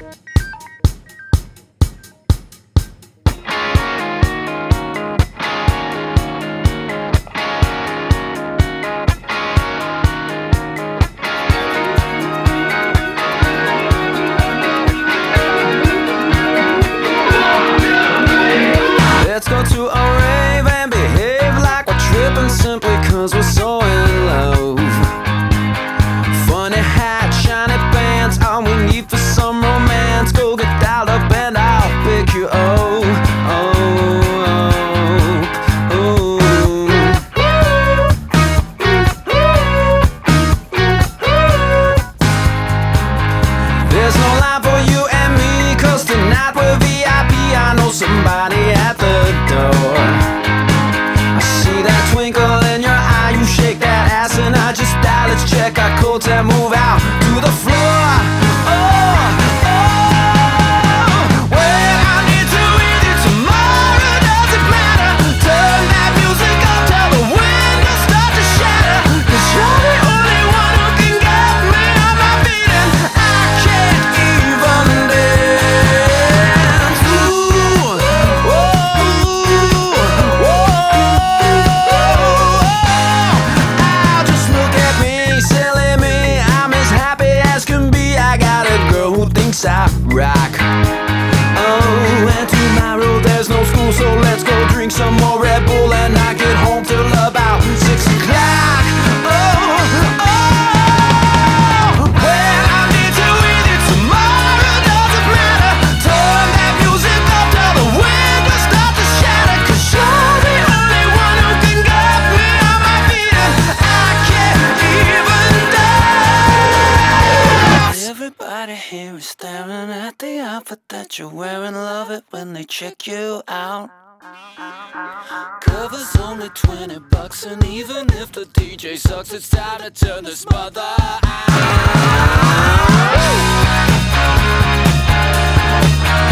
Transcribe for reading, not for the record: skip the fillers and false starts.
Let's go to a rave and behave like we're tripping simply cause we're so in love. Funny hat, shiny pants, all we need for some romance. Go get dialed up and I'll pick you up. There's no line for you and me, cause tonight we're VIP. I know somebody at the door. I see that twinkle in your eye, you shake that ass and I just die. Let's check our codes and move out to the floor. Well, I need to with you tomorrow, does it matter? Turn that music up till the windows start to shatter. Cause you're the only one who can get me on my feet and I can't even dance. Just look at me, silly me, I'm as happy as can be. I got a girl who thinks I rock. Oh, and tomorrow there's no school, so let's go drink some more Red Bull and not get home till about 6 o'clock. Well, I need to with you tomorrow, does it matter? Turn that music up till the windows start to shatter. Cause you're the only one who can get me on my feet and I can't even dance. Everybody here is staring at the outfit that you're wearing. Love it when they check you out. Cover's only $20, and even if the DJ sucks, it's time to turn this mother out.